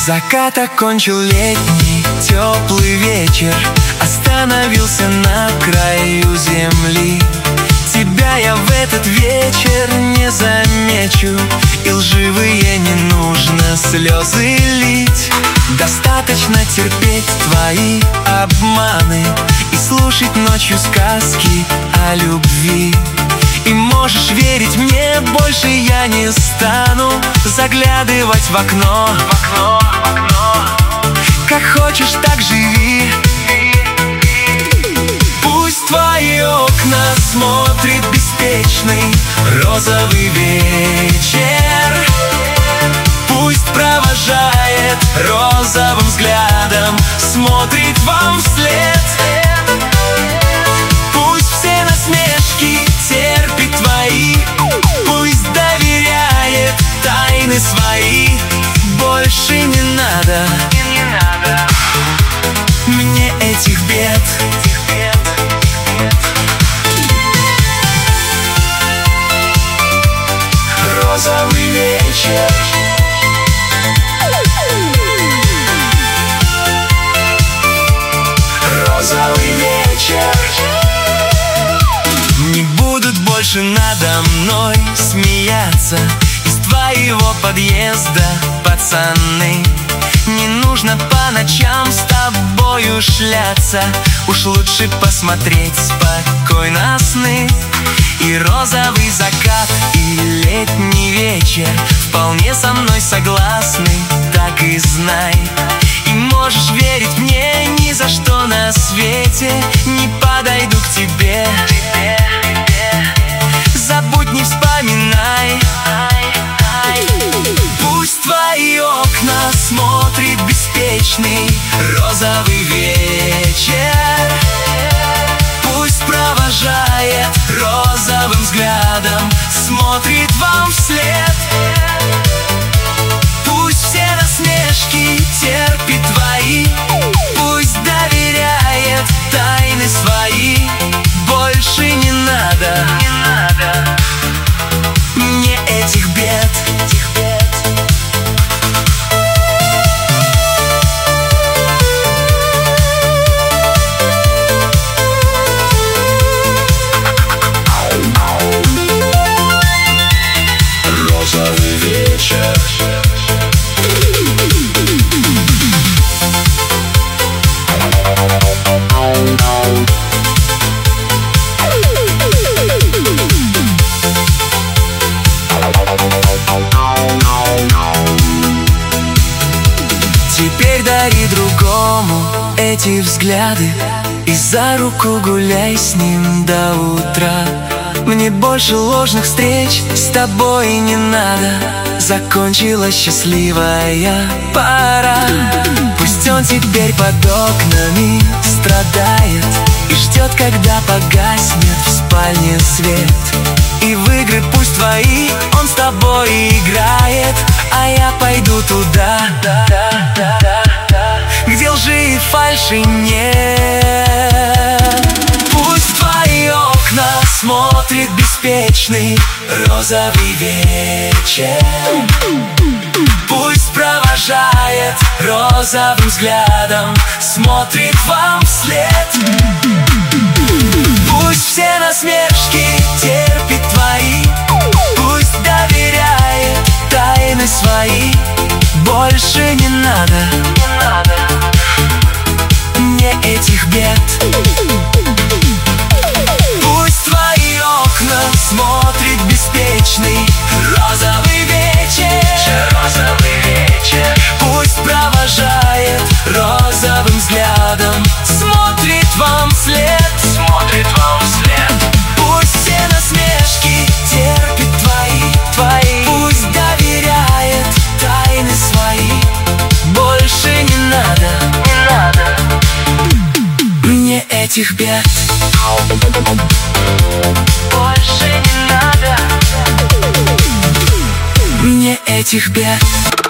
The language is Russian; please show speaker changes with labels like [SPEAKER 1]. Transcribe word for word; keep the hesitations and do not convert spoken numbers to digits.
[SPEAKER 1] Закат окончил летний теплый вечер, остановился на краю земли. Тебя я в этот вечер не замечу, и лживые не нужно слезы лить. Достаточно терпеть твои обманы и слушать ночью сказки о любви. И можешь верить мне, больше я не стану заглядывать в окно, в окно, в окно. Как хочешь, так живи. Пусть твои окна смотрит беспечный розовый вечер. Пусть провожает розовым взглядом, смотрит вам вслед. Пусть все насмешки терпит твои, пусть доверяет тайны свои. Больше не надо, не надо мне этих бед. Розовый вечер. Розовый вечер. Не будут больше надо мной смеяться из твоего подъезда, пацаны. Не нужно по ночам с тобою шляться, уж лучше посмотреть спокойно сны. И розовый закат, и летний вечер вполне со мной согласны, так и знай. И можешь верить мне, ни за что на свете не подойду к тебе. Забудь, не вспоминай. Пусть твои окна смотрит беспечный розовый вечер. Пусть провожает розовым взглядом, смотрит вам вслед. Пусть все насмешки терпит твои, пусть доверяет тайны свои. Больше не надо, не надо мне этих бед. Розовый вечер. Теперь дари другому эти взгляды и за руку гуляй с ним до утра. Мне больше ложных встреч с тобой не надо, закончилась счастливая пора. Пусть он теперь под окнами страдает и ждет, когда погаснет в спальне свет. И в игры пусть твои он с тобой играет, а я пойду туда, где лжи и фальши нет. Пусть твои окна смотрит беспечный розовый вечер. Пусть провожает розовым взглядом, смотрит вам вслед. Пусть все насмешки терпит твои, пусть доверяет тайны свои. Больше не надо, не надо мне этих бед. Пусть твои окна смотрит беспечный розовый вечер. Розовый вечер. Пусть провожает розовым взглядом, смотрит вам вслед. Смотрит вам вслед. Пусть все насмешки терпит твои, твои. Пусть доверяет тайны свои. Больше не надо, не надо мне этих бед. Больше не надо мне этих бед.